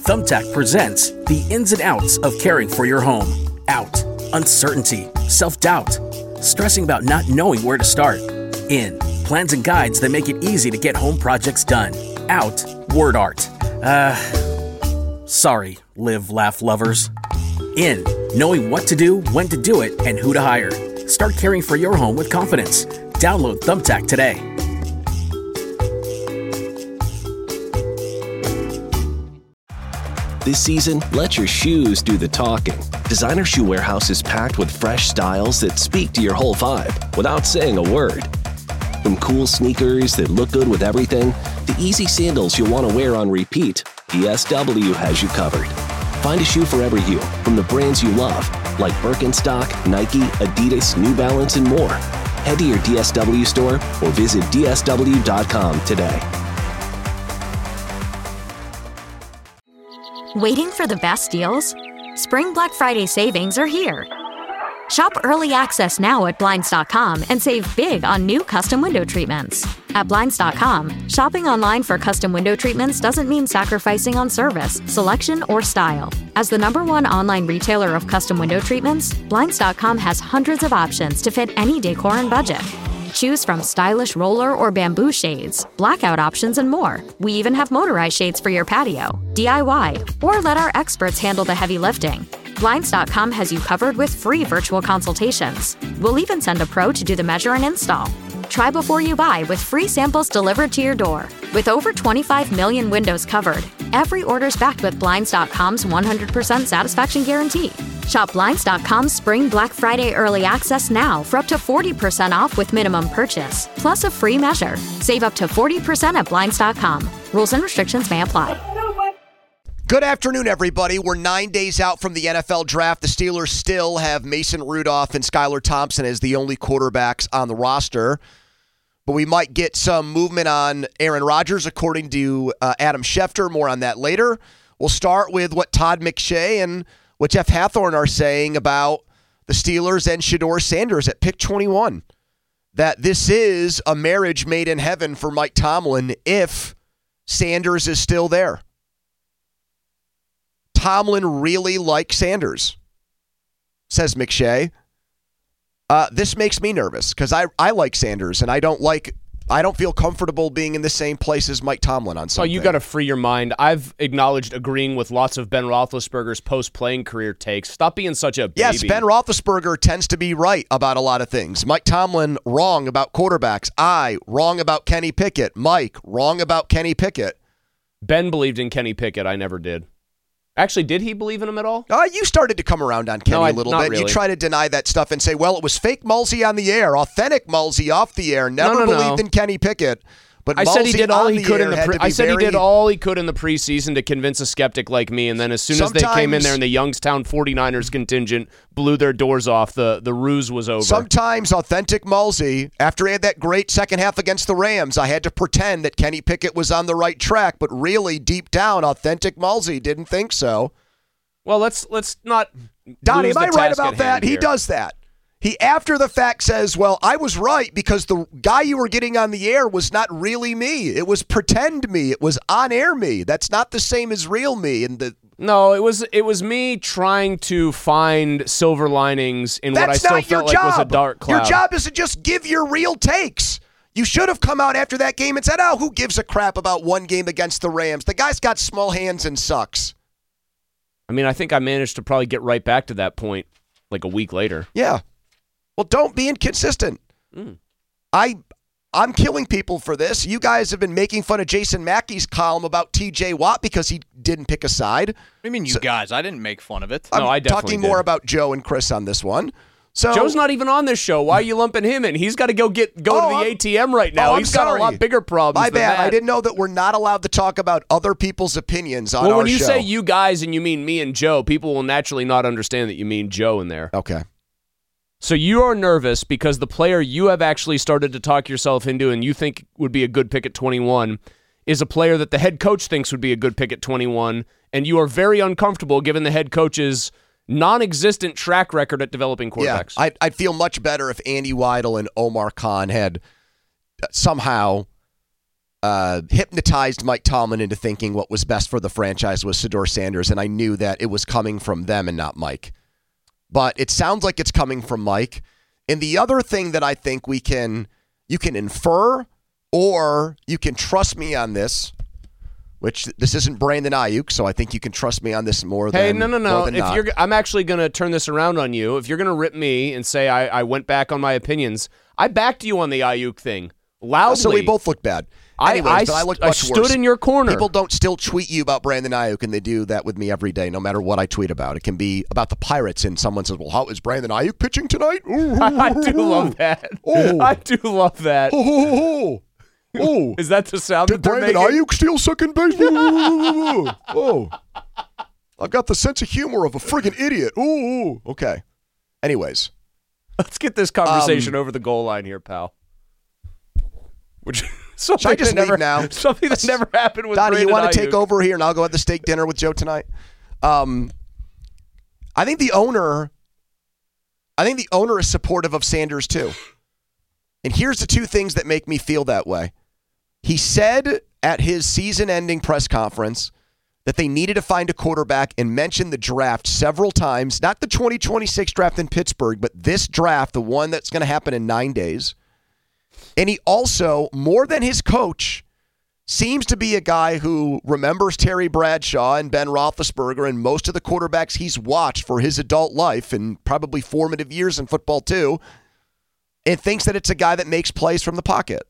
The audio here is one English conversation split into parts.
Thumbtack presents the ins and outs of caring for your home. Out, uncertainty, self-doubt, stressing about not knowing where to start. In, plans and guides that make it easy to get home projects done. Out, word art. Sorry, live, laugh lovers. In, knowing what to do, when to do it, and who to hire. Start caring for your home with confidence. Download Thumbtack today. This season, let your shoes do the talking. Designer Shoe Warehouse is packed with fresh styles that speak to your whole vibe without saying a word. From cool sneakers that look good with everything, to easy sandals you'll want to wear on repeat, DSW has you covered. Find a shoe for every you from the brands you love, like Birkenstock, Nike, Adidas, New Balance, and more. Head to your DSW store or visit dsw.com today. Waiting for the best deals? Spring Black Friday savings are here. Shop early access now at Blinds.com and save big on new custom window treatments. At Blinds.com, shopping online for custom window treatments doesn't mean sacrificing on service, selection, or style. As the #1 online retailer of custom window treatments, Blinds.com has hundreds of options to fit any decor and budget. Choose from stylish roller or bamboo shades, blackout options, and more. We even have motorized shades for your patio, DIY, or let our experts handle the heavy lifting. Blinds.com has you covered with free virtual consultations. We'll even send a pro to do the measure and install. Try before you buy with free samples delivered to your door. With over 25 million windows covered, every order's backed with Blinds.com's 100% satisfaction guarantee. Shop Blinds.com's Spring Black Friday Early Access now for up to 40% off with minimum purchase, plus a free measure. Save up to 40% at Blinds.com. Rules and restrictions may apply. Good afternoon, everybody. We're 9 days out from the NFL draft. The Steelers still have Mason Rudolph and Skylar Thompson as the only quarterbacks on the roster. But we might get some movement on Aaron Rodgers, according to Adam Schefter. More on that later. We'll start with what Todd McShay and what Jeff Hathhorn are saying about the Steelers and Shedeur Sanders at pick 21. That this is a marriage made in heaven for Mike Tomlin if Sanders is still there. Tomlin really likes Sanders, says McShay. This makes me nervous because I like Sanders and I don't feel comfortable being in the same place as Mike Tomlin on something. Oh, you got to free your mind. I've acknowledged agreeing with lots of Ben Roethlisberger's post-playing career takes. Stop being such a baby. Yes, Ben Roethlisberger tends to be right about a lot of things. Mike Tomlin, wrong about quarterbacks. Wrong about Kenny Pickett. Mike, wrong about Kenny Pickett. Ben believed in Kenny Pickett. I never did. Actually, did he believe in him at all? You started to come around on Kenny a little bit. Really. You try to deny that stuff and say, well, it was fake Mulsey on the air, authentic Mulsey off the air. Never believed in Kenny Pickett. But I said he did all he could in the I said he did all he could in the preseason to convince a skeptic like me, and then as soon as they came in there and the Youngstown 49ers contingent blew their doors off, the ruse was over. Sometimes authentic Mulsey, after he had that great second half against the Rams, I had to pretend that Kenny Pickett was on the right track, but really deep down, authentic Mulsey didn't think so. Well, let's not. Donnie, am I right about that? He does that. He, after the fact, says, well, I was right because the guy you were getting on the air was not really me. It was pretend me. It was on-air me. That's not the same as real me. No, it was me trying to find silver linings in what I still felt like was a dark cloud. Your job is to just give your real takes. You should have come out after that game and said, who gives a crap about one game against the Rams? The guy's got small hands and sucks. I mean, I think I managed to probably get right back to that point like a week later. Yeah. Well, don't be inconsistent. I'm killing people for this. You guys have been making fun of Jason Mackey's column about T.J. Watt because he didn't pick a side. What do you mean, you guys? I didn't make fun of it. I'm talking more about Joe and Chris on this one. So Joe's not even on this show. Why are you lumping him in? He's got to go to the ATM right now. He's got a lot bigger problems. My bad. That. I didn't know that we're not allowed to talk about other people's opinions on our show. Well, when you say you guys and you mean me and Joe, people will naturally not understand that you mean Joe in there. Okay. So you are nervous because the player you have actually started to talk yourself into and you think would be a good pick at 21 is a player that the head coach thinks would be a good pick at 21, and you are very uncomfortable given the head coach's non-existent track record at developing quarterbacks. Yeah, I'd feel much better if Andy Weidel and Omar Khan had somehow hypnotized Mike Tomlin into thinking what was best for the franchise was Shedeur Sanders, and I knew that it was coming from them and not Mike. But it sounds like it's coming from Mike. And the other thing that I think you can infer, or you can trust me on this, which this isn't Brandon Ayuk, so I think you can trust me on this more than no. more than not. I'm actually going to turn this around on you. If you're going to rip me and say I went back on my opinions, I backed you on the Ayuk thing loudly. So we both look bad. Anyways, but I look much stood worse. in your corner. People don't still tweet you about Brandon Ayuk, and they do that with me every day, no matter what I tweet about. It can be about the Pirates, and someone says, well, how is Brandon Ayuk pitching tonight? I do love that. I do love that. Oh. Is that the sound Did that they're Brandon making? Ayuk steal second base? Oh. I've got the sense of humor of a friggin' idiot. Ooh. Okay. Anyways. Let's get this conversation over the goal line here, pal. Should I just leave now? Something that never happened with Donnie, Brandon you want Ayuk. to take over here, and I'll go at the steak dinner with Joe tonight? I think the owner is supportive of Sanders too. And here's the two things that make me feel that way. He said at his season-ending press conference that they needed to find a quarterback and mentioned the draft several times, not the 2026 draft in Pittsburgh, but this draft, the one that's going to happen in 9 days. And he also, more than his coach, seems to be a guy who remembers Terry Bradshaw and Ben Roethlisberger and most of the quarterbacks he's watched for his adult life and probably formative years in football too, and thinks that it's a guy that makes plays from the pocket.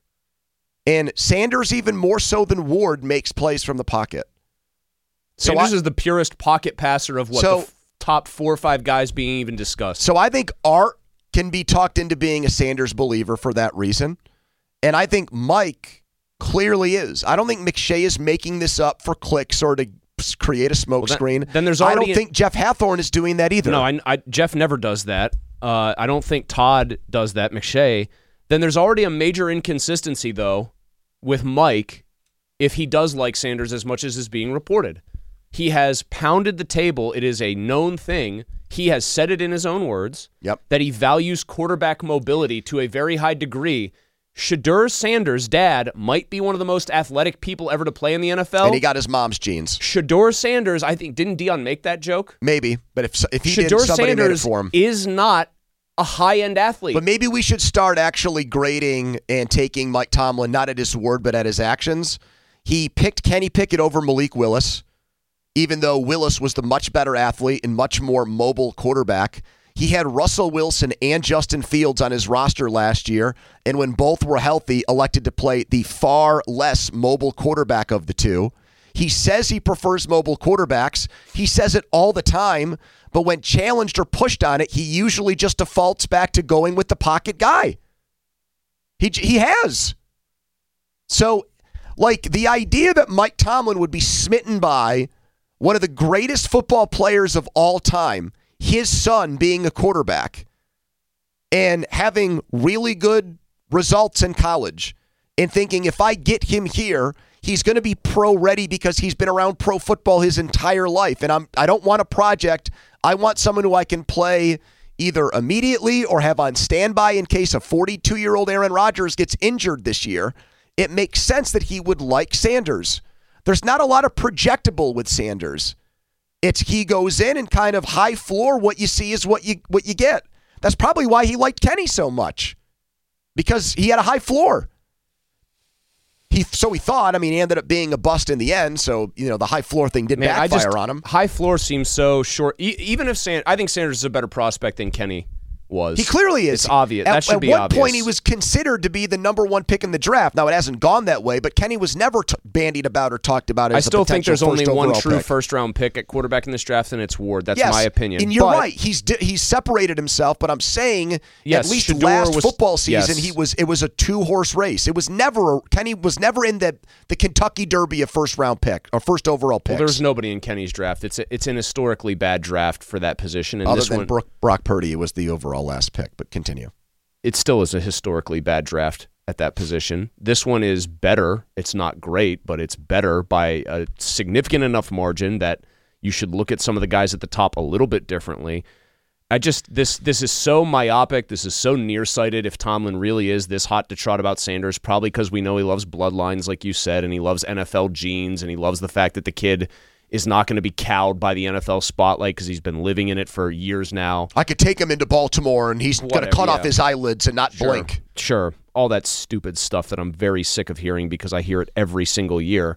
And Sanders, even more so than Ward, makes plays from the pocket. Sanders is the purest pocket passer of the top 4 or 5 guys being even discussed. So I think Art can be talked into being a Sanders believer for that reason. And I think Mike clearly is. I don't think McShay is making this up for clicks or to create a smokescreen. Then there's I don't think Jeff Hathorn is doing that either. No, Jeff never does that. I don't think Todd does that, McShay. Then there's already a major inconsistency, though, with Mike if he does like Sanders as much as is being reported. He has pounded the table. It is a known thing. He has said it in his own words that he values quarterback mobility to a very high degree. Shedeur Sanders' dad might be one of the most athletic people ever to play in the NFL. And he got his mom's genes. Shedeur Sanders, I think, didn't Dion make that joke? Maybe, but if he Shedeur did, somebody Sanders made it for him. Is not a high-end athlete. But maybe we should start actually grading and taking Mike Tomlin, not at his word, but at his actions. He picked Kenny Pickett over Malik Willis, even though Willis was the much better athlete and much more mobile quarterback. He had Russell Wilson and Justin Fields on his roster last year, and when both were healthy, elected to play the far less mobile quarterback of the two. He says he prefers mobile quarterbacks. He says it all the time, but when challenged or pushed on it, he usually just defaults back to going with the pocket guy. He has. So, like, the idea that Mike Tomlin would be smitten by one of the greatest football players of all time, his son being a quarterback, and having really good results in college, and thinking if I get him here, he's going to be pro-ready because he's been around pro football his entire life. And I don't want a project. I want someone who I can play either immediately or have on standby in case a 42-year-old Aaron Rodgers gets injured this year. It makes sense that he would like Sanders. There's not a lot of projectable with Sanders. He goes in and kind of high floor, what you see is what you get. That's probably why he liked Kenny so much, because he had a high floor. He thought. I mean, he ended up being a bust in the end, so the high floor thing didn't backfire on him. High floor seems so short. Even if I think Sanders is a better prospect than Kenny was. He clearly is. It's obvious. That should be obvious. At one point, he was considered to be the number 1 pick in the draft. Now, it hasn't gone that way, but Kenny was never bandied about or talked about as I still a think potential there's only one true pick. First-round pick at quarterback in this draft, and it's Ward. That's yes, my opinion. And you're right. He's separated himself, but I'm saying yes, at least Shedeur football season, yes. it was a 2-horse race. It was never Kenny was never in the Kentucky Derby of first-round pick or first overall pick. Well, there's nobody in Kenny's draft. It's an historically bad draft for that position. And other than Brock Purdy was the overall last pick, but continue. It still is a historically bad draft at that position. This one is better. It's not great, but it's better by a significant enough margin that you should look at some of the guys at the top a little bit differently. This is so myopic. This is so nearsighted. If Tomlin really is this hot to trot about Sanders, probably because we know he loves bloodlines, like you said, and he loves NFL genes, and he loves the fact that the kid is not going to be cowed by the NFL spotlight because he's been living in it for years now. I could take him into Baltimore, and he's going to cut off his eyelids and not blink. Sure. All that stupid stuff that I'm very sick of hearing because I hear it every single year.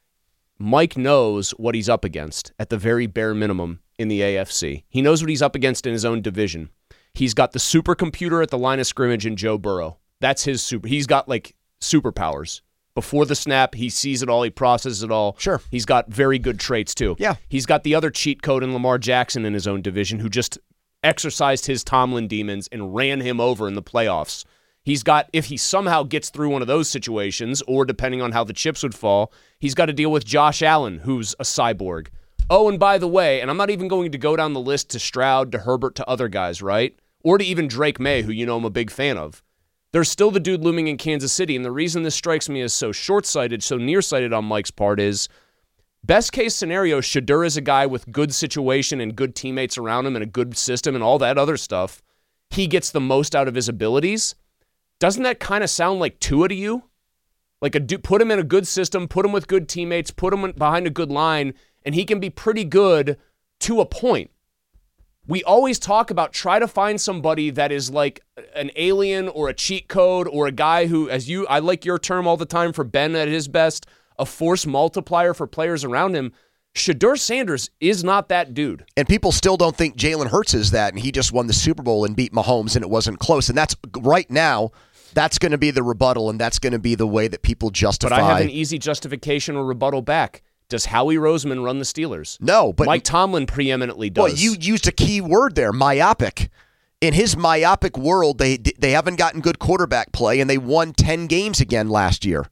Mike knows what he's up against at the very bare minimum in the AFC. He knows what he's up against in his own division. He's got the supercomputer at the line of scrimmage in Joe Burrow. That's his super. He's got like superpowers. Before the snap, he sees it all. He processes it all. Sure. He's got very good traits too. Yeah. He's got the other cheat code in Lamar Jackson in his own division, who just exercised his Tomlin demons and ran him over in the playoffs. He's got, if he somehow gets through one of those situations, or depending on how the chips would fall, he's got to deal with Josh Allen, who's a cyborg. Oh, and by the way, and I'm not even going to go down the list to Stroud, to Herbert, to other guys, right? Or to even Drake May, who you know I'm a big fan of. There's still the dude looming in Kansas City, and the reason this strikes me as so short-sighted, so nearsighted on Mike's part is, best case scenario, Shedeur is a guy with good situation and good teammates around him and a good system and all that other stuff. He gets the most out of his abilities. Doesn't that kind of sound like Tua to you? Like put him in a good system, put him with good teammates, put him behind a good line, and he can be pretty good to a point. We always talk about try to find somebody that is like an alien or a cheat code or a guy who, I like your term all the time for Ben at his best, a force multiplier for players around him. Shedeur Sanders is not that dude. And people still don't think Jalen Hurts is that, and he just won the Super Bowl and beat Mahomes, and it wasn't close. And that's right now, that's going to be the rebuttal, and that's going to be the way that people justify. But I have an easy justification or rebuttal back. Does Howie Roseman run the Steelers? No, but Mike Tomlin preeminently does. Well, you used a key word there, myopic. In his myopic world, they haven't gotten good quarterback play, and they won 10 games again last year.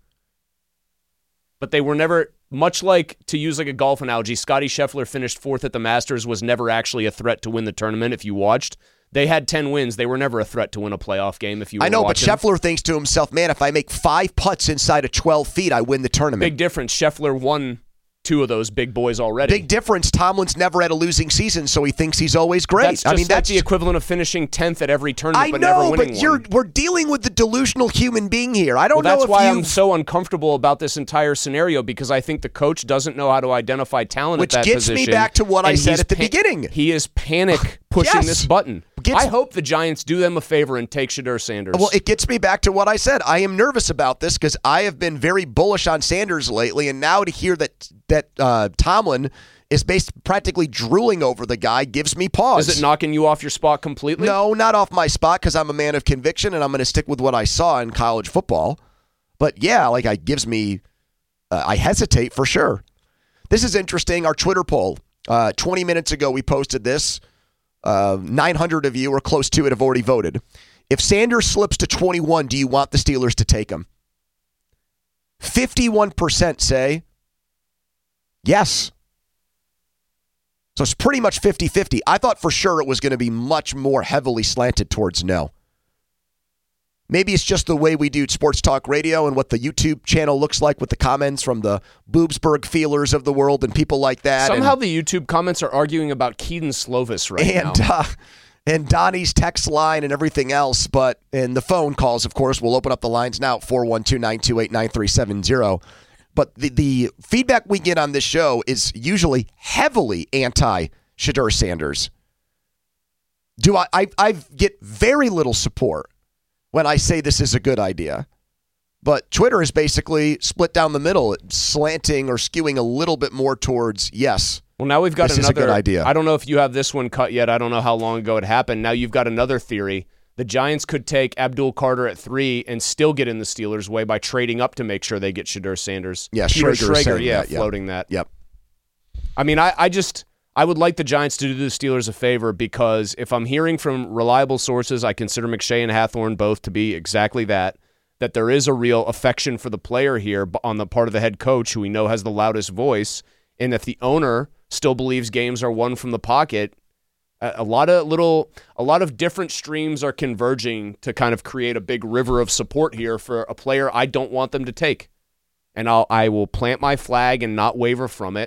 But they were never, much like, to use like a golf analogy, Scottie Scheffler finished fourth at the Masters, was never actually a threat to win the tournament if you watched. They had 10 wins. They were never a threat to win a playoff game if you were I know, watching. But Scheffler thinks to himself, man, if I make 5 putts inside of 12 feet, I win the tournament. Big difference. Scheffler won 2 of those big boys already. Big difference. Tomlin's never had a losing season, so he thinks he's always great. That's the equivalent of finishing 10th at every tournament, but never winning one. We're dealing with the delusional human being here. I don't know that's if why I'm so uncomfortable about this entire scenario, because I think the coach doesn't know how to identify talent at that position. Which gets me back to what I said at the beginning. He is panic pushing this button. I hope the Giants do them a favor and take Shedeur Sanders. Well, it gets me back to what I said. I am nervous about this because I have been very bullish on Sanders lately, and now to hear that Tomlin is practically drooling over the guy gives me pause. Is it knocking you off your spot completely? No, not off my spot, because I'm a man of conviction, and I'm going to stick with what I saw in college football. But yeah, it gives me, I hesitate for sure. This is interesting. Our Twitter poll, 20 minutes ago we posted this. 900 of you, or close to it, have already voted. If Sanders slips to 21, do you want the Steelers to take him? 51% say yes. So it's pretty much 50-50. I thought for sure it was going to be much more heavily slanted towards no. Maybe it's just the way we do Sports Talk Radio and what the YouTube channel looks like with the comments from the Boobsburg feelers of the world and people like that. Somehow the YouTube comments are arguing about Keaton Slovis now. And Donnie's text line and everything else. And the phone calls, of course, we'll open up the lines now, 412-928-9370. But the feedback we get on this show is usually heavily anti-Shedeur Sanders. I get very little support when I say this is a good idea. But Twitter is basically split down the middle, slanting or skewing a little bit more towards yes. Well, now we've got this is a good idea. I don't know if you have this one cut yet. I don't know how long ago it happened. Now you've got another theory. The Giants could take Abdul Carter at 3 and still get in the Steelers' way by trading up to make sure they get Shedeur Sanders. Yeah, Peter Schrager, floating that. Yep. I mean, I would like the Giants to do the Steelers a favor, because if I'm hearing from reliable sources, I consider McShay and Hathorn both to be exactly that there is a real affection for the player here on the part of the head coach, who we know has the loudest voice, and if the owner still believes games are won from the pocket, a lot of different streams are converging to kind of create a big river of support here for a player I don't want them to take. And I will plant my flag and not waver from it.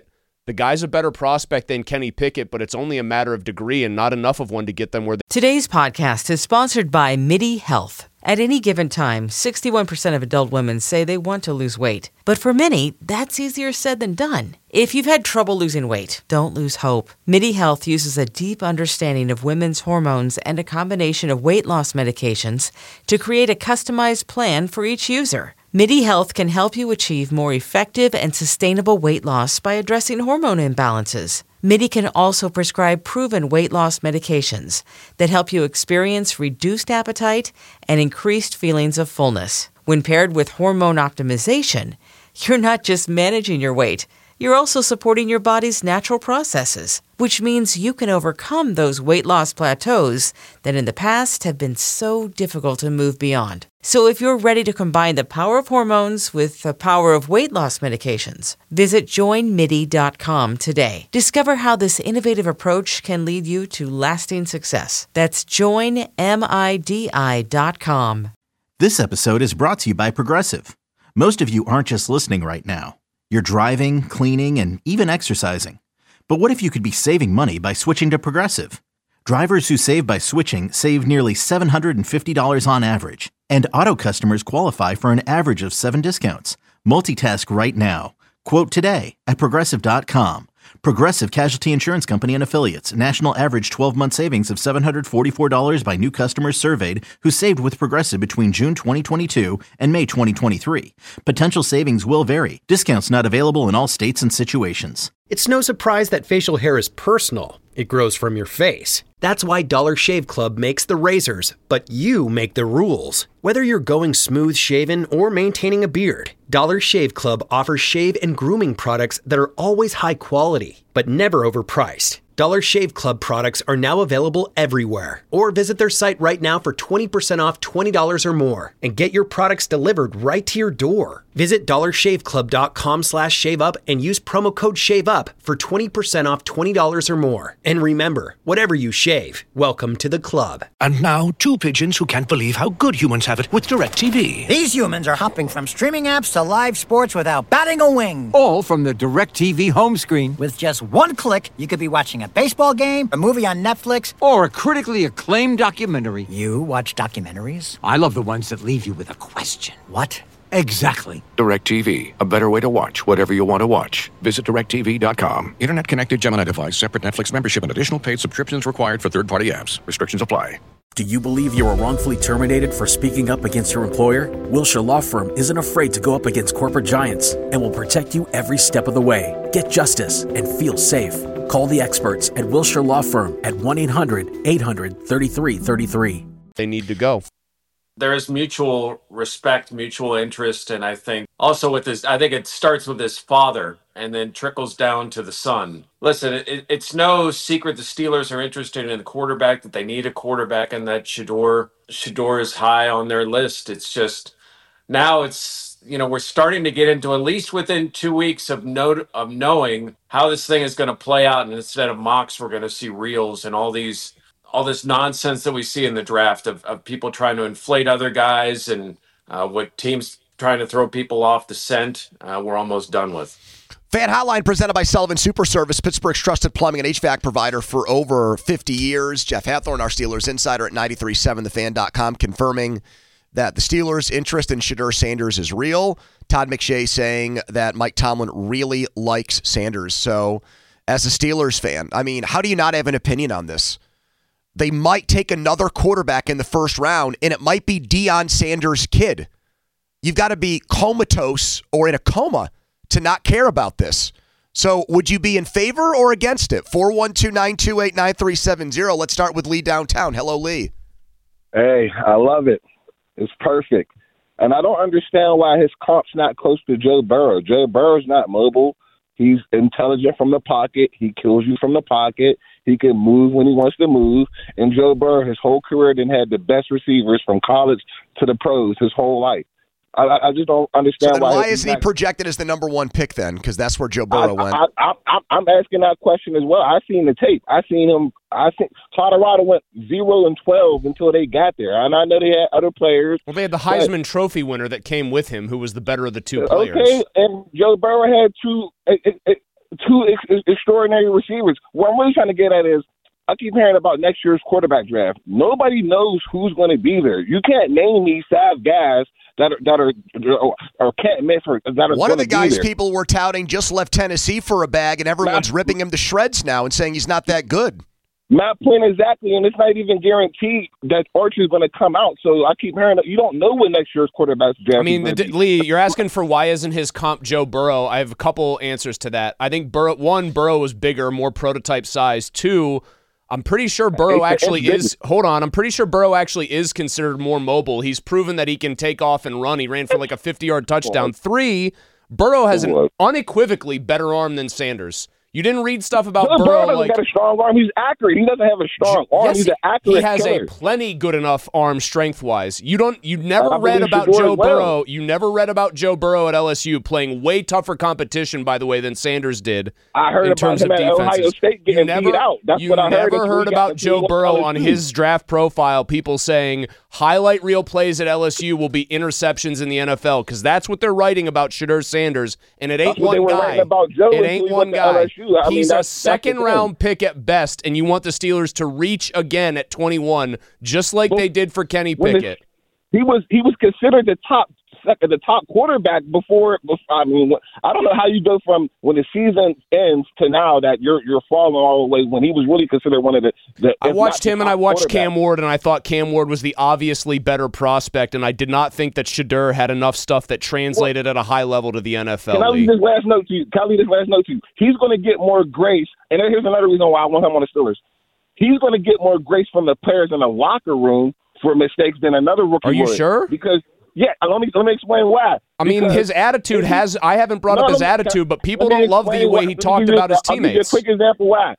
The guy's a better prospect than Kenny Pickett, but it's only a matter of degree and not enough of one to get them where they... Today's podcast is sponsored by MIDI Health. At any given time, 61% of adult women say they want to lose weight. But for many, that's easier said than done. If you've had trouble losing weight, don't lose hope. MIDI Health uses a deep understanding of women's hormones and a combination of weight loss medications to create a customized plan for each user. MIDI Health can help you achieve more effective and sustainable weight loss by addressing hormone imbalances. MIDI can also prescribe proven weight loss medications that help you experience reduced appetite and increased feelings of fullness. When paired with hormone optimization, you're not just managing your weight, you're also supporting your body's natural processes, which means you can overcome those weight loss plateaus that in the past have been so difficult to move beyond. So if you're ready to combine the power of hormones with the power of weight loss medications, visit joinmidi.com today. Discover how this innovative approach can lead you to lasting success. That's joinmidi.com. This episode is brought to you by Progressive. Most of you aren't just listening right now. You're driving, cleaning, and even exercising. But what if you could be saving money by switching to Progressive? Drivers who save by switching save nearly $750 on average. And auto customers qualify for an average of 7 discounts. Multitask right now. Quote today at Progressive.com. Progressive Casualty Insurance Company and Affiliates. National average 12-month savings of $744 by new customers surveyed who saved with Progressive between June 2022 and May 2023. Potential savings will vary. Discounts not available in all states and situations. It's no surprise that facial hair is personal. It grows from your face. That's why Dollar Shave Club makes the razors, but you make the rules. Whether you're going smooth shaven or maintaining a beard, Dollar Shave Club offers shave and grooming products that are always high quality, but never overpriced. Dollar Shave Club products are now available everywhere. Or visit their site right now for 20% off $20 or more and get your products delivered right to your door. Visit dollarshaveclub.com/shaveup and use promo code SHAVEUP for 20% off $20 or more. And remember, whatever you shave, welcome to the club. And now, two pigeons who can't believe how good humans have it with DirecTV. These humans are hopping from streaming apps to live sports without batting a wing. All from the DirecTV home screen. With just one click, you could be watching a baseball game, a movie on Netflix, or a critically acclaimed documentary. You watch documentaries? I love the ones that leave you with a question. What? Exactly. DirecTV, a better way to watch whatever you want to watch. Visit DirecTV.com. Internet connected Gemini device, separate Netflix membership, and additional paid subscriptions required for third-party apps. Restrictions apply. Do you believe you were wrongfully terminated for speaking up against your employer? Wilshire Law Firm isn't afraid to go up against corporate giants and will protect you every step of the way. Get justice and feel safe. Call the experts at Wilshire Law Firm at 1-800-800-3333. They need to go. There is mutual respect, mutual interest, and I think also with this, I think it starts with his father and then trickles down to the son. Listen, it's no secret the Steelers are interested in the quarterback, that they need a quarterback, and that Shedeur is high on their list. It's just now we're starting to get into, at least within 2 weeks of knowing how this thing is going to play out, and instead of mocks, we're going to see reels and all this nonsense that we see in the draft of people trying to inflate other guys and what teams trying to throw people off the scent, we're almost done with. Fan Hotline presented by Sullivan Super Service, Pittsburgh's trusted plumbing and HVAC provider for over 50 years. Jeff Hathorn, our Steelers insider at 93.7thefan.com, confirming that the Steelers' interest in Shedeur Sanders is real. Todd McShay saying that Mike Tomlin really likes Sanders. So as a Steelers fan, I mean, how do you not have an opinion on this? They might take another quarterback in the first round, and it might be Deion Sanders' kid. You've got to be comatose or in a coma to not care about this. So would you be in favor or against it? 412-928-9370. Let's start with Lee downtown. Hello, Lee. Hey, I love it. It's perfect. And I don't understand why his comp's not close to Joe Burrow. Joe Burrow's not mobile. He's intelligent from the pocket. He kills you from the pocket. He can move when he wants to move. And Joe Burrow, his whole career, then had the best receivers from college to the pros his whole life. I just don't understand why isn't he projected as the number one pick then? Because that's where Joe Burrow went. I'm asking that question as well. I seen the tape. I think Colorado went 0-12 until they got there, and I know they had other players. Well, they had the Heisman Trophy winner that came with him, who was the better of the two players. Okay, and Joe Burrow had two. two extraordinary receivers. What I'm really trying to get at is, I keep hearing about next year's quarterback draft. Nobody knows who's going to be there. You can't name these 5 guys that are can't miss or that are one of the guys there. People were touting just left Tennessee for a bag, and everyone's ripping him to shreds now and saying he's not that good. My point exactly, and it's not even guaranteed that Archer's going to come out. So I keep hearing that you don't know what next year's quarterback's draft. I mean, Lee, you're asking for why isn't his comp Joe Burrow? I have a couple answers to that. I think Burrow was bigger, more prototype size. 2, I'm pretty sure Burrow actually is. Hold on, I'm pretty sure Burrow actually is considered more mobile. He's proven that he can take off and run. He ran for like a 50-yard touchdown. 3, Burrow has an unequivocally better arm than Sanders. You didn't read stuff about Burrow doesn't got a strong arm. He's accurate. He doesn't have a strong arm. Yes, he's an accurate He has killer. a plenty good enough arm strength-wise. You never read about Joe Burrow. You never read about Joe Burrow at LSU playing way tougher competition, by the way, than Sanders did. I heard in about terms him of at defenses. Ohio State getting beat out. That's what I heard. You never heard about Joe Burrow on his draft profile, people saying highlight reel plays at LSU will be interceptions in the NFL, because that's what they're writing about Shedeur Sanders, and it ain't one guy. It ain't one guy. He's a second-round pick at best, and you want the Steelers to reach again at 21, just like they did for Kenny Pickett. He was considered the top quarterback before. I mean, I don't know how you go from when the season ends to now that you're falling all the way, when he was really considered one of the I watched him and I watched Cam Ward, and I thought Cam Ward was the obviously better prospect, and I did not think that Shedeur had enough stuff that translated at a high level to the NFL. Can I leave this last note to you? He's going to get more grace, and here's another reason why I want him on the Steelers. He's going to get more grace from the players in the locker room for mistakes than another rookie. Are you would. sure? Because let me explain why. I mean, his attitude I haven't brought up his attitude, but people don't love the way he talked about his teammates. I'll give you a quick example why.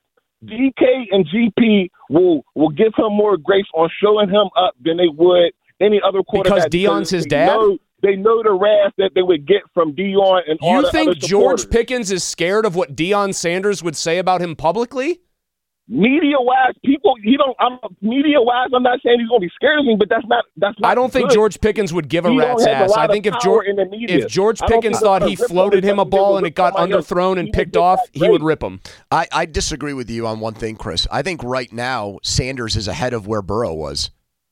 DK and GP will give him more grace on showing him up than they would any other quarterback. Because Deion's his dad? They know the wrath that they would get from Deion and all the other supporters. You think George Pickens is scared of what Deion Sanders would say about him publicly? Media-wise, I'm not saying he's going to be scared of me, but that's not I don't think good. George Pickens would give a rat's ass. I think if George Pickens thought he floated him a ball and it got underthrown and picked off, he would rip him. I disagree with you on one thing, Chris. I think right now Sanders is ahead of where Burrow was.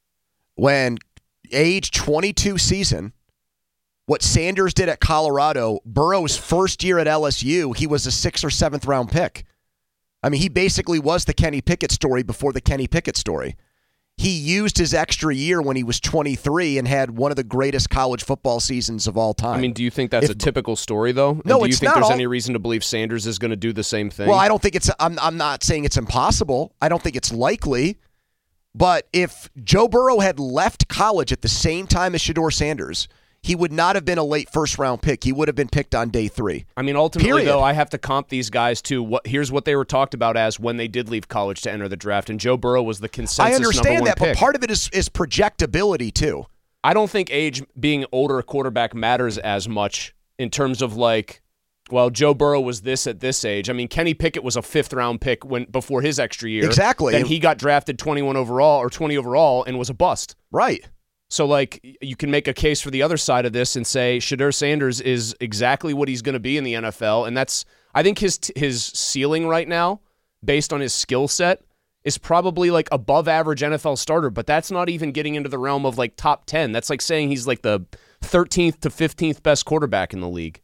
When age 22 season, what Sanders did at Colorado, Burrow's first year at LSU, he was a 6th or 7th round pick. I mean, he basically was the Kenny Pickett story before the Kenny Pickett story. He used his extra year when he was 23 and had one of the greatest college football seasons of all time. I mean, do you think that's a typical story, though? No, do you it's think not there's any reason to believe Sanders is going to do the same thing? Well, I don't think it's – I'm not saying it's impossible. I don't think it's likely. But if Joe Burrow had left college at the same time as Shedeur Sanders – he would not have been a late first-round pick. He would have been picked on day 3. I mean, ultimately, though, I have to comp these guys to here's what they were talked about as when they did leave college to enter the draft, and Joe Burrow was the consensus number 1 pick. I understand that, but part of it is projectability, too. I don't think age, being older quarterback, matters as much in terms of Joe Burrow was this at this age. I mean, Kenny Pickett was a 5th-round pick before his extra year. Exactly. Then he got drafted 21 overall or 20 overall and was a bust. Right. So, you can make a case for the other side of this and say Shedeur Sanders is exactly what he's going to be in the NFL, and I think his ceiling right now, based on his skill set, is probably above average NFL starter, but that's not even getting into the realm of top 10. That's like saying he's the 13th to 15th best quarterback in the league.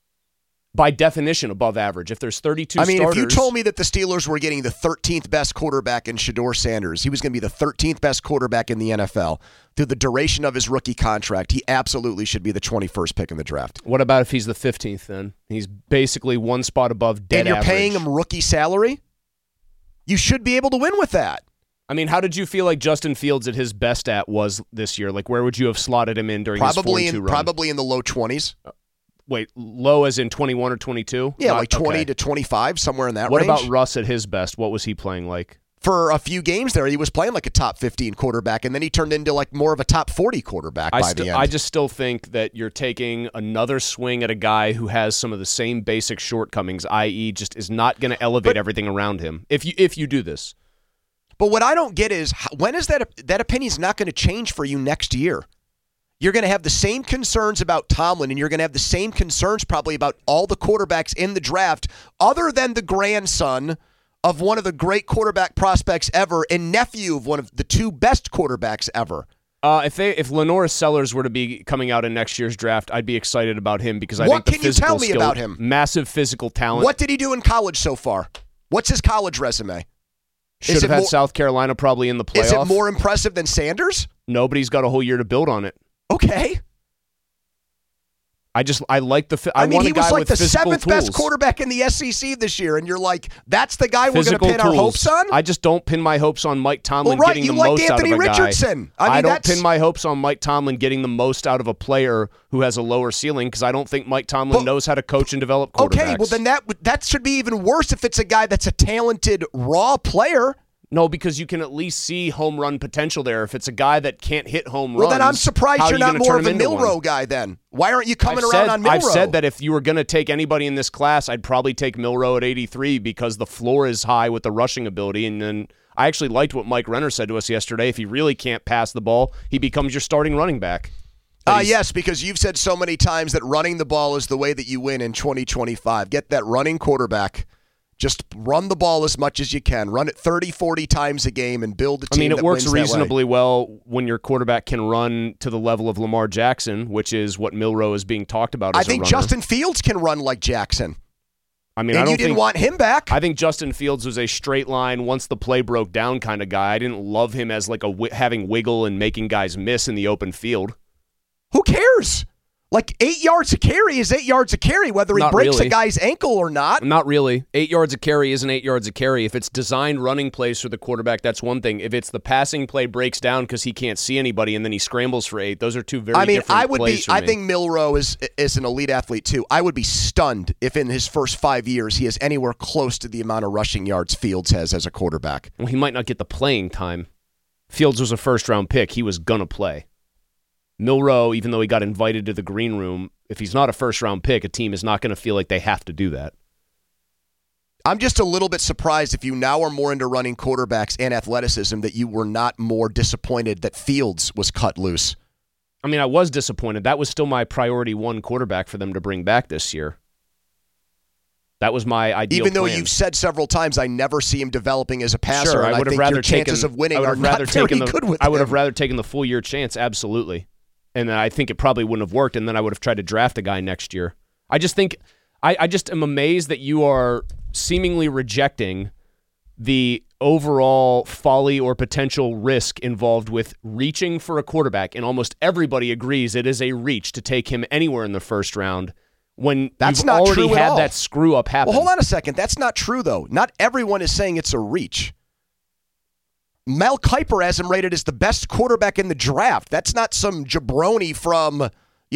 By definition, above average. If there's 32 starters... if you told me that the Steelers were getting the 13th best quarterback in Shedeur Sanders, he was going to be the 13th best quarterback in the NFL through the duration of his rookie contract, he absolutely should be the 21st pick in the draft. What about if he's the 15th then? He's basically one spot above dead average. And you're paying him rookie salary? You should be able to win with that. I mean, how did you feel like Justin Fields at his best was this year? Where would you have slotted him in during his 4-2 run? Probably in the low 20s. Wait, low as in 21 or 22? Yeah, 20 to 25, somewhere in that range. What about Russ at his best? What was he playing like? For a few games there, he was playing like a top 15 quarterback, and then he turned into more of a top 40 quarterback by the end. I just still think that you're taking another swing at a guy who has some of the same basic shortcomings, i.e. just is not going to elevate everything around him, if you do this. But what I don't get is, when is that opinion's not going to change for you next year? you're going to have the same concerns about Tomlin, and you're going to have the same concerns probably about all the quarterbacks in the draft, other than the grandson of one of the great quarterback prospects ever and nephew of one of the two best quarterbacks ever. If Lenore Sellers were to be coming out in next year's draft, I'd be excited about him because I think the physical skill. What can you tell me about him? Massive physical talent. What did he do in college so far? What's his college resume? Should have had South Carolina probably in the playoff. Is it more impressive than Sanders? Nobody's got a whole year to build on it. Okay. I like the. I mean, he was like the seventh tools. best quarterback in the SEC this year, and you're like, that's the guy we're going to pin our hopes on? I just don't pin my hopes on Mike Tomlin getting the most out of a Richardson. guy. I don't pin my hopes on Mike Tomlin getting the most out of a player who has a lower ceiling because I don't think Mike Tomlin knows how to coach and develop quarterbacks. Okay, well then that should be even worse if it's a guy that's a talented raw player. No, because you can at least see home run potential there. If it's a guy that can't hit home runs, well, then I'm surprised you're not more of a Milroe guy then. Why aren't you coming around on Milroe? I've said that if you were going to take anybody in this class, I'd probably take Milroe at 83 because the floor is high with the rushing ability. And then I actually liked what Mike Renner said to us yesterday. If he really can't pass the ball, he becomes your starting running back. Yes, because you've said so many times that running the ball is the way that you win in 2025. Get that running quarterback. Just run the ball as much as you can. Run it 30, 40 times a game and build a team that wins that way. It works reasonably well when your quarterback can run to the level of Lamar Jackson, which is what Milroe is being talked about as I think a runner. Justin Fields can run like Jackson. I mean, and you didn't want him back? I think Justin Fields was a straight line, once the play broke down kind of guy. I didn't love him as like having wiggle and making guys miss in the open field. Who cares? Like 8 yards a carry is 8 yards a carry, whether he breaks a guy's ankle or not. Not really. 8 yards a carry isn't 8 yards a carry. If it's designed running plays for the quarterback, that's one thing. If it's the passing play breaks down because he can't see anybody and then he scrambles for 8, those are two very different plays for me. I think Milroe is an elite athlete too. I would be stunned if in his first 5 years he has anywhere close to the amount of rushing yards Fields has as a quarterback. Well, he might not get the playing time. Fields was a first-round pick. He was going to play. Milroe, even though he got invited to the green room, if he's not a first-round pick, a team is not going to feel like they have to do that. I'm just a little bit surprised if you now are more into running quarterbacks and athleticism that you were not more disappointed that Fields was cut loose. I mean, I was disappointed. That was still my priority one quarterback for them to bring back this year. That was my ideal Even though plan. you've said several times, I never see him developing as a passer. Sure, and I think your chances of winning are not very good with him. I would have rather taken the full-year chance, absolutely. And I think it probably wouldn't have worked, and then I would have tried to draft a guy next year. I just think I just am amazed that you are seemingly rejecting the overall folly or potential risk involved with reaching for a quarterback, and almost everybody agrees it is a reach to take him anywhere in the first round when you've already had that screw-up happen. Well, hold on a second. That's not true, though. Not everyone is saying it's a reach. Mel Kiper has him rated as the best quarterback in the draft. That's not some jabroni from,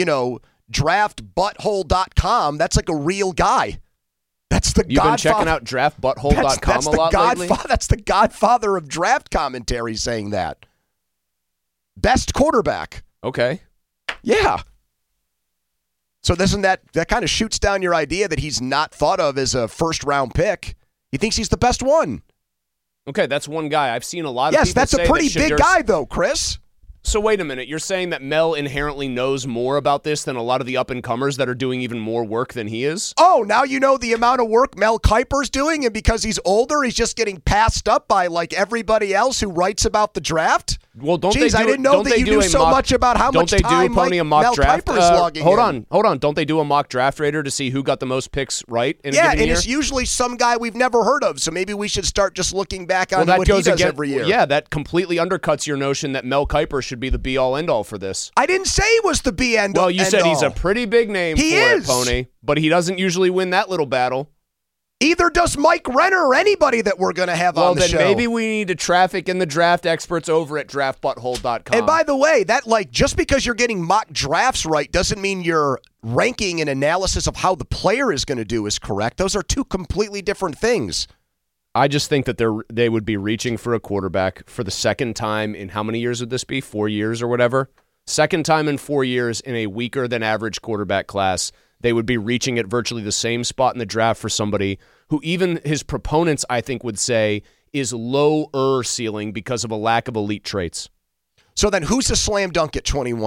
draftbutthole.com. That's like a real guy. That's the You've godfather. Been checking out draftbutthole.com a lot lately? That's the godfather of draft commentary saying that. Best quarterback. Okay. Yeah. So doesn't that kind of shoots down your idea that he's not thought of as a first-round pick? He thinks he's the best one. Okay, that's one guy. I've seen a lot of people say that's a pretty big guy, though, Chris. So wait a minute. You're saying that Mel inherently knows more about this than a lot of the up-and-comers that are doing even more work than he is? Oh, now you know the amount of work Mel Kiper's doing, and because he's older, he's just getting passed up by, like, everybody else who writes about the draft? Well, I didn't know that you knew so much about how much time Mel Kiper's logging Hold in. Hold on. Don't they do a mock draft rater to see who got the most picks right in a given year? Yeah, and it's usually some guy we've never heard of, so maybe we should start just looking back on what he does every year. Yeah, that completely undercuts your notion that Mel Kiper should be the be-all, end-all for this. I didn't say he was the be-end-all. Well, you said he's a pretty big name it, Pony, but he doesn't usually win that little battle. Either does Mike Renner or anybody that we're going to have on the show. Well, then maybe we need to traffic in the draft experts over at draftbutthole.com. And by the way, just because you're getting mock drafts right doesn't mean your ranking and analysis of how the player is going to do is correct. Those are two completely different things. I just think that they would be reaching for a quarterback for the second time in how many years would this be? 4 years or whatever? Second time in 4 years in a weaker than average quarterback class. They would be reaching at virtually the same spot in the draft for somebody who even his proponents, I think, would say is lower ceiling because of a lack of elite traits. So then who's a slam dunk at 21 then?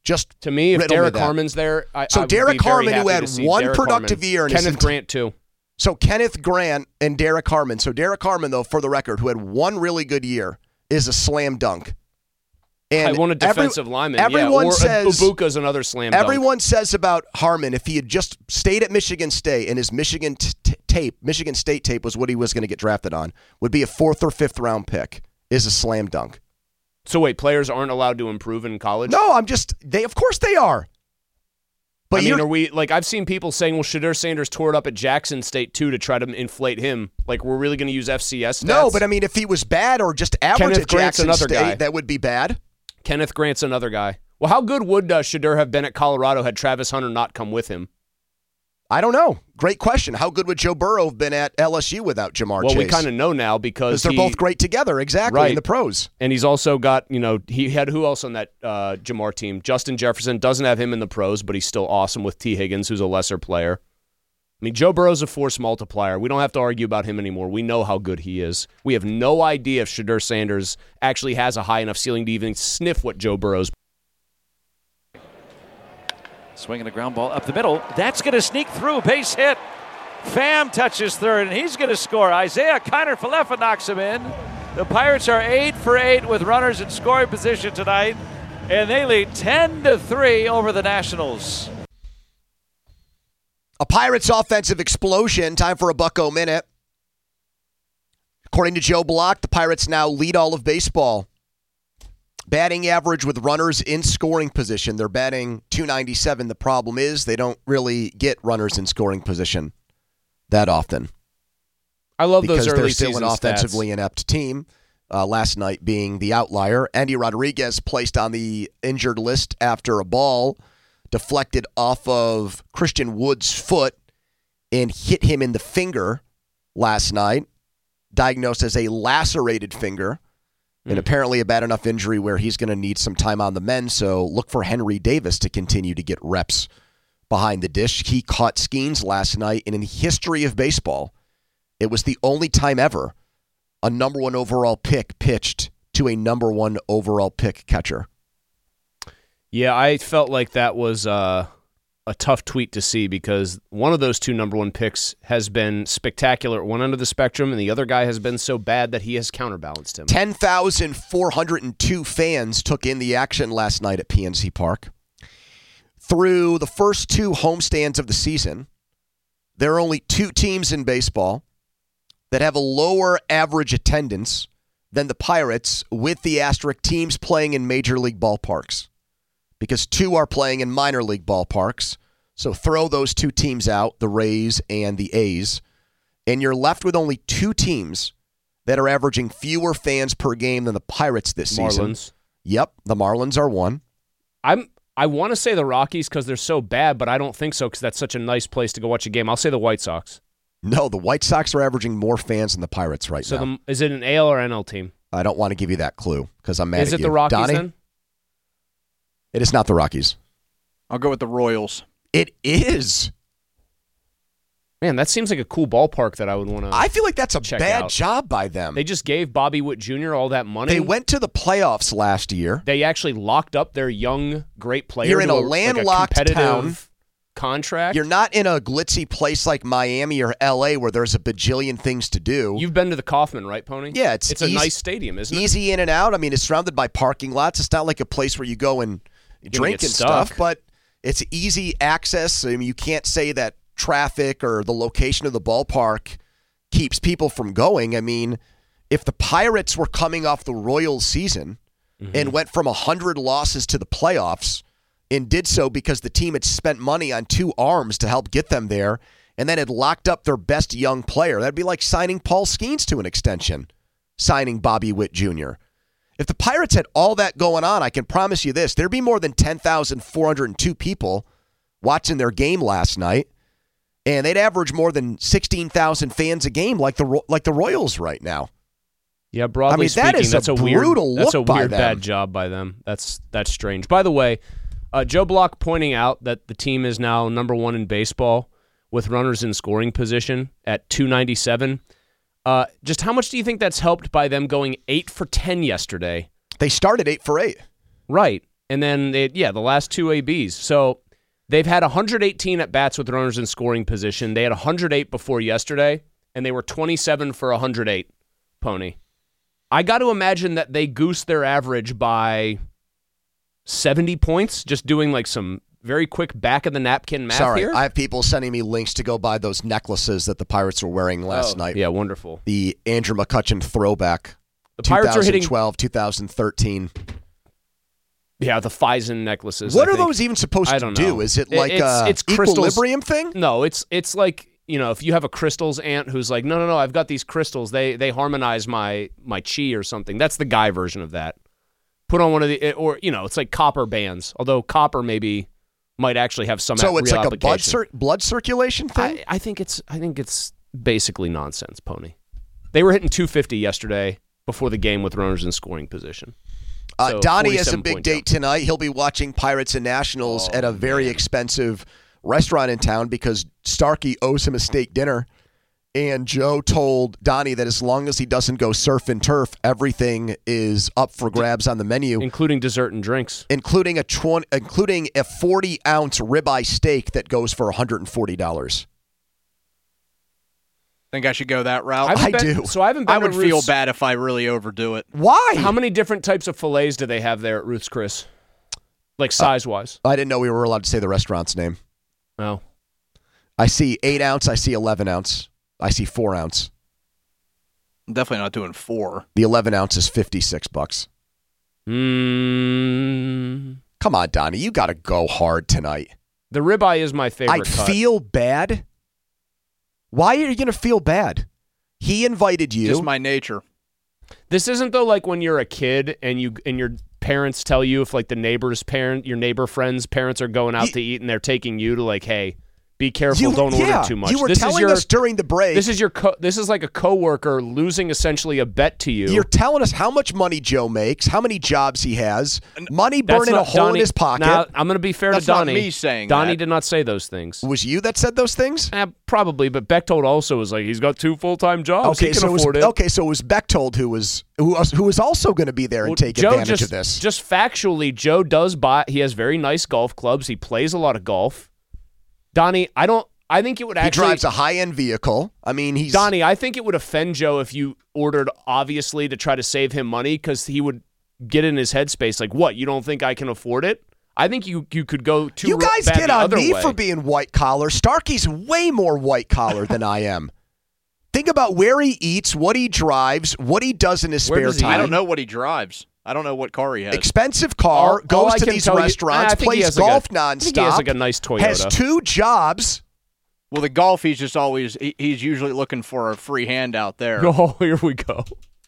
Just to me, if riddle Derek that. Harmon's there, I So would Derek be very Harmon, who happy had to see one Derek productive Harmon. year, in Kenneth Grant too. So Kenneth Grant and Derek Harmon. So Derek Harmon, though, for the record, who had one really good year, is a slam dunk. And I want a defensive lineman. Everyone or says Ibuka's another slam dunk. Everyone says about Harmon, if he had just stayed at Michigan State and his Michigan State tape was what he was going to get drafted on, would be a 4th or 5th round pick, is a slam dunk. So wait, players aren't allowed to improve in college? No, of course they are. But I mean, are we I've seen people saying, well, Shedeur Sanders tore it up at Jackson State too to try to inflate him. Like, we're really going to use FCS stats? No, but I mean, if he was bad or just average Kenneth at Grant's Jackson another State, guy. that would be bad. Kenneth Grant's another guy. Well, how good would Shedeur have been at Colorado had Travis Hunter not come with him? I don't know. Great question. How good would Joe Burrow have been at LSU without Jamar Chase? Well, we kind of know now because they're both great together, exactly, in the pros. And he's also got, he had who else on that Jamar team? Justin Jefferson. Doesn't have him in the pros, but he's still awesome with T. Higgins, who's a lesser player. I mean, Joe Burrow's a force multiplier. We don't have to argue about him anymore. We know how good he is. We have no idea if Shedeur Sanders actually has a high enough ceiling to even sniff what Joe Burrow's. Swinging a ground ball up the middle. That's going to sneak through. Base hit. Pham touches third, and he's going to score. Isaiah Kiner-Falefa knocks him in. The Pirates are 8 for 8 with runners in scoring position tonight, and they lead 10-3 over the Nationals. A Pirates offensive explosion. Time for a Bucko Minute. According to Joe Block, the Pirates now lead all of baseball. Batting average with runners in scoring position. They're batting .297. The problem is they don't really get runners in scoring position that often. I love those early because they're still season an offensively stats. inept team. Last night being the outlier. Andy Rodriguez placed on the injured list after a ball deflected off of Christian Wood's foot and hit him in the finger last night. Diagnosed as a lacerated finger. And apparently a bad enough injury where he's going to need some time on the mend. So look for Henry Davis to continue to get reps behind the dish. He caught Skeens last night. And in the history of baseball, it was the only time ever a number 1 overall pick pitched to a number 1 overall pick catcher. Yeah, I felt like that was a tough tweet to see because one of those 2 number 1 picks has been spectacular at one end of the spectrum, and the other guy has been so bad that he has counterbalanced him. 10,402 fans took in the action last night at PNC Park. Through the first 2 homestands of the season, there are only 2 teams in baseball that have a lower average attendance than the Pirates, with the asterisk teams playing in major league ballparks. Because 2 are playing in minor league ballparks. So throw those 2 teams out, the Rays and the A's, and you're left with only 2 teams that are averaging fewer fans per game than the Pirates this season. Marlins. Yep, the Marlins are one. I want to say the Rockies because they're so bad, but I don't think so because that's such a nice place to go watch a game. I'll say the White Sox. No, the White Sox are averaging more fans than the Pirates right now. So is it an AL or NL team? I don't want to give you that clue because I'm mad at you. Is it the Rockies Donnie? then? It is not the Rockies. I'll go with the Royals. It is. Man, that seems like a cool ballpark that I would want to. I feel like that's a bad out. job by them. They just gave Bobby Witt Jr. all that money. They went to the playoffs last year. They actually locked up their young, great player. You're in to a landlocked competitive town. Contract. You're not in a glitzy place like Miami or LA where there's a bajillion things to do. You've been to the Kauffman, right, Pony? Yeah, it's a nice stadium, isn't it? Easy in and out. I mean, it's surrounded by parking lots. It's not like a place where you go and drink and stuff, but it's easy access. I mean, you can't say that traffic or the location of the ballpark keeps people from going. I mean, if the Pirates were coming off the Royals season and went from 100 losses to the playoffs and did so because the team had spent money on 2 arms to help get them there and then had locked up their best young player, that'd be like signing Paul Skeens to an extension, signing Bobby Witt Jr. If the Pirates had all that going on, I can promise you this, there'd be more than 10,402 people watching their game last night, and they'd average more than 16,000 fans a game like the Royals right now. Yeah, broadly speaking, that is that's a weird, brutal that's a look by weird them. bad job by them. That's strange. By the way, Joe Block pointing out that the team is now number 1 in baseball with runners in scoring position at 297. Just how much do you think that's helped by them going 8 for 10 yesterday? They started 8 for 8. Right. And then, the last 2 ABs. So they've had 118 at-bats with runners in scoring position. They had 108 before yesterday, and they were 27 for 108, Pony. I got to imagine that they goosed their average by 70 points, just doing like some very quick back-of-the-napkin math here. I have people sending me links to go buy those necklaces that the Pirates were wearing last night. Yeah, wonderful. The Andrew McCutchen throwback. The Pirates are hitting 2012, 2013. Yeah, the Fison necklaces. What are those even supposed to do? Is it like it's equilibrium thing? No, it's like, if you have a crystals aunt who's like, no, I've got these crystals. They harmonize my chi or something. That's the guy version of that. Put on one of the, or it's like copper bands. Although copper maybe might actually have some. So it's real like application. a blood circulation thing. I think it's basically nonsense, Pony. They were hitting 250 yesterday before the game with runners in scoring position. So Donnie has a big 47 date tonight. He'll be watching Pirates and Nationals at a very expensive restaurant in town because Starkey owes him a steak dinner. And Joe told Donnie that as long as he doesn't go surf and turf, everything is up for grabs on the menu, including dessert and drinks, including a 40-ounce ribeye steak that goes for $140. Think I should go that route? I do. So I haven't been I would to feel Ruth's. bad if I really overdo it. Why? How many different types of fillets do they have there at Ruth's, Chris? Like size-wise? I didn't know we were allowed to say the restaurant's name. No. I see 8-ounce. I see 11-ounce. I see 4-ounce. I'm definitely not doing 4. The 11-ounce is $56. Come on, Donnie. You got to go hard tonight. The ribeye is my favorite cut. I feel bad. Why are you going to feel bad? He invited you. Just my nature. This isn't though like when you're a kid and your parents tell you if like your neighbor friends' parents are going out to eat and they're taking you to like, hey, be careful, don't order too much. You were telling us during the break. This is like a coworker losing essentially a bet to you. You're telling us how much money Joe makes, how many jobs he has, money burning a hole in his pocket. Now, I'm going to be fair to Donnie. That's not me saying Donnie that. did not say those things. Was you that said those things? Probably, but Bechtold also was like, he's got 2 full-time jobs. He can afford it. Okay, so it was Bechtold who was also going to be there and take advantage of this. Just factually, Joe does buy. He has very nice golf clubs. He plays a lot of golf. Donnie, I think it would actually. He drives a high-end vehicle. I mean, Donnie, I think it would offend Joe if you ordered, obviously, to try to save him money because he would get in his headspace like, what, you don't think I can afford it? I think you could go too You guys bad get the on other me way. for being white-collar. Starkey's way more white-collar than I am. Think about where he eats, what he drives, what he does in his spare time. I don't know what he drives. I don't know what car he has. Expensive car, goes to these restaurants, plays golf nonstop. I think he has like a nice Toyota. Has 2 jobs. Well, the golf, he's just always, he's usually looking for a free handout there. Oh, here we go.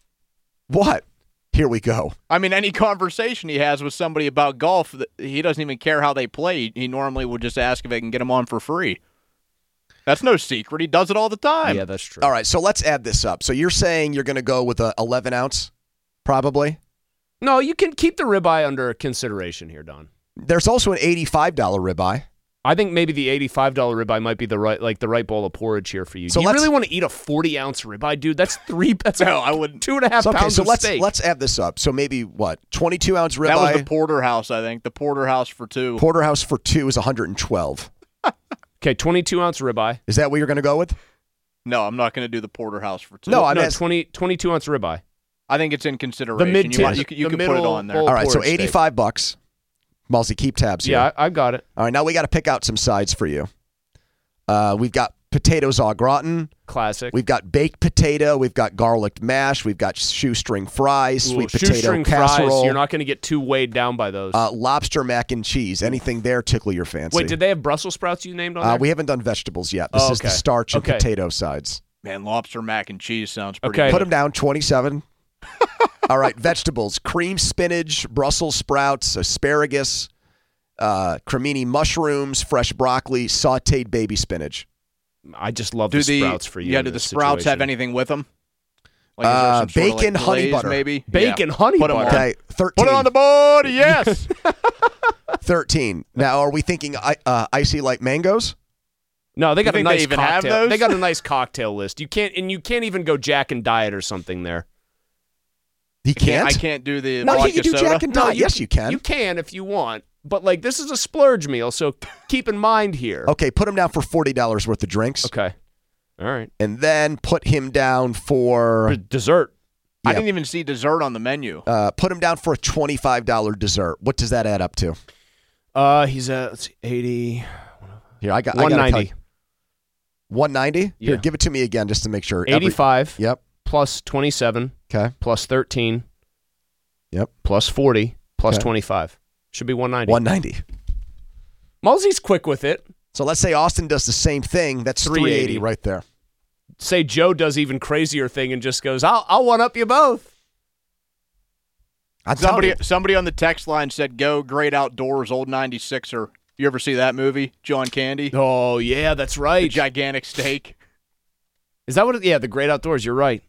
What? Here we go. I mean, any conversation he has with somebody about golf, he doesn't even care how they play. He normally would just ask if they can get him on for free. That's no secret. He does it all the time. Yeah, that's true. All right, so let's add this up. So you're saying you're going to go with a 11-ounce, probably? No, you can keep the ribeye under consideration here, Don. There's also an $85 ribeye. I think maybe the $85 ribeye might be the right bowl of porridge here for you. So do you really want to eat a 40-ounce ribeye, dude? That's no, I wouldn't. 2.5 pounds of steak. Let's add this up. So maybe what? 22-ounce ribeye. That was the porterhouse, I think. The porterhouse for 2. Porterhouse for 2 is 112. Okay, 22-ounce ribeye. Is that what you're going to go with? No, I'm not going to do the porterhouse for 2. No, I'm 22-ounce ribeye. I think it's in consideration. The mid-tier. You can put it on there. All right, so $85. Mulsey, keep tabs here. Yeah, I've got it. All right, now we got to pick out some sides for you. We've got potatoes au gratin. Classic. We've got baked potato. We've got garlic mash. We've got shoestring fries, sweet potato shoestring casserole. Fries, you're not going to get too weighed down by those. Lobster mac and cheese. Anything there tickle your fancy. Wait, did they have Brussels sprouts you named on there? We haven't done vegetables yet. This is the starch and potato sides. Man, lobster mac and cheese sounds pretty Okay. good. Put them down, 27. All right, vegetables. Cream spinach, Brussels sprouts, asparagus, cremini mushrooms, fresh broccoli, sautéed baby spinach. I just love the sprouts for you. Yeah, do the sprouts have anything with them? Like, is there some sort of, bacon, honey glaze, butter. maybe? Bacon, Yeah. honey Put 'em butter. on. Okay, 13. Put it on the board, yes. 13. Now, are we thinking icy like mangoes? No, they You got a think they nice even have cocktail. those? They got a nice cocktail list. You can't even go Jack and Diet or something there. He can't? I can't do the No, vodka you can do soda. Jack and Diet. Yes, you can. You can if you want. But, like, this is a splurge meal, so keep in mind here. Okay, put him down for $40 worth of drinks. Okay. All right. And then put him down for dessert. I didn't even see dessert on the menu. Put him down for a $25 dessert. What does that add up to? He's at, let's see, 80. Here, I got 190. 190? Yeah. Here, give it to me again just to make sure. 85. Yep. Plus 27. Okay. Plus 13. Yep. Plus 40. Plus Okay. 25. Should be 190. 190. Mullsy's quick with it. So let's say Austin does the same thing. That's 380 right there. Say Joe does even crazier thing and just goes, I'll one-up you both. Somebody on the text line said, "Go Great Outdoors, old 96er." You ever see that movie, John Candy? Oh, yeah, that's right. The gigantic steak. Is that what it, yeah, the Great Outdoors, you're right.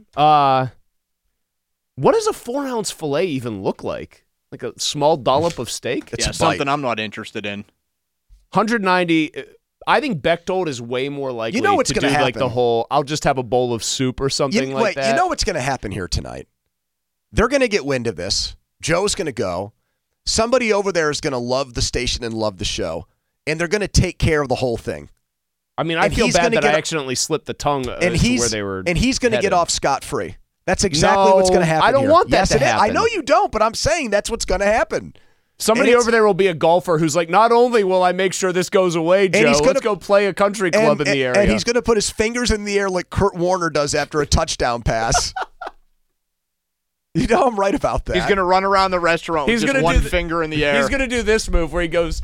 What does a 4-ounce filet even look like? Like a small dollop of steak? Yeah, something I'm not interested in. 190. I think Bechtold is way more likely what's to gonna do happen? like the whole, I'll just have a bowl of soup or something like that. You know what's going to happen here tonight? They're going to get wind of this. Joe's going to go. Somebody over there is going to love the station and love the show, and they're going to take care of the whole thing. I mean, I feel bad that I accidentally slipped the tongue and as to where they were And he's going to get headed. off scot-free. That's exactly what's going to happen I don't here. want that Yes, to it is. happen. I know you don't, but I'm saying that's what's going to happen. Somebody And over there will be a golfer who's like, not only will I make sure this goes away, Joe, let's go play a country club in the area. And he's going to put his fingers in the air like Kurt Warner does after a touchdown pass. You know I'm right about that. He's going to run around the restaurant with just one finger in the air. He's going to do this move where he goes,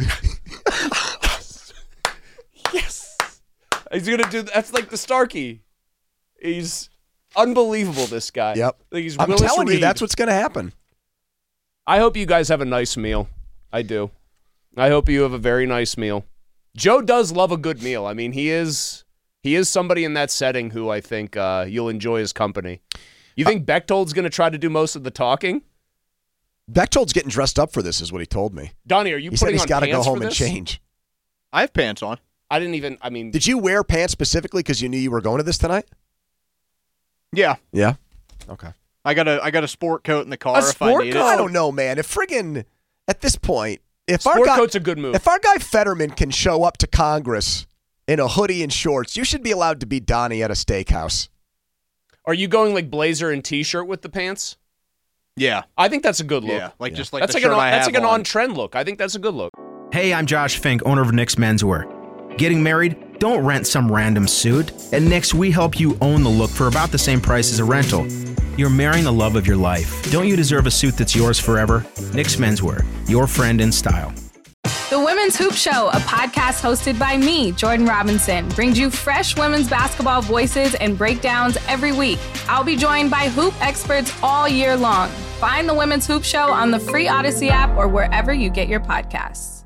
yes. He's going to do, that's like the Starkey. He's unbelievable, this guy. Yep. Like he's I'm Willis telling you, Reed. that's what's going to happen. I hope you guys have a nice meal. I do. I hope you have a very nice meal. Joe does love a good meal. I mean, he is somebody in that setting who I think you'll enjoy his company. You think Bechtold's going to try to do most of the talking? Bechtold's getting dressed up for this, is what he told me. Donnie, are you He said putting he's on got to pants go home for and this? change. I have pants on. Did you wear pants specifically because you knew you were going to this tonight? Yeah. Yeah. Okay. I got a sport coat in the car if I need it. I don't know, man. If friggin' at this point, if Sport our guy, coat's a good move. If our guy Fetterman can show up to Congress in a hoodie and shorts, you should be allowed to be Donnie at a steakhouse. Are you going like blazer and t-shirt with the pants? Yeah. I think that's a good look. Yeah, just like that's the like shirt an, I that's have like an on. on-trend look. I think that's a good look. Hey, I'm Josh Fink, owner of Nick's Menswear. Getting married? Don't rent some random suit. At Nick's, we help you own the look for about the same price as a rental. You're marrying the love of your life. Don't you deserve a suit that's yours forever? Nick's Menswear, your friend in style. The Women's Hoop Show, a podcast hosted by me, Jordan Robinson, brings you fresh women's basketball voices and breakdowns every week. I'll be joined by hoop experts all year long. Find the Women's Hoop Show on the free Odyssey app or wherever you get your podcasts.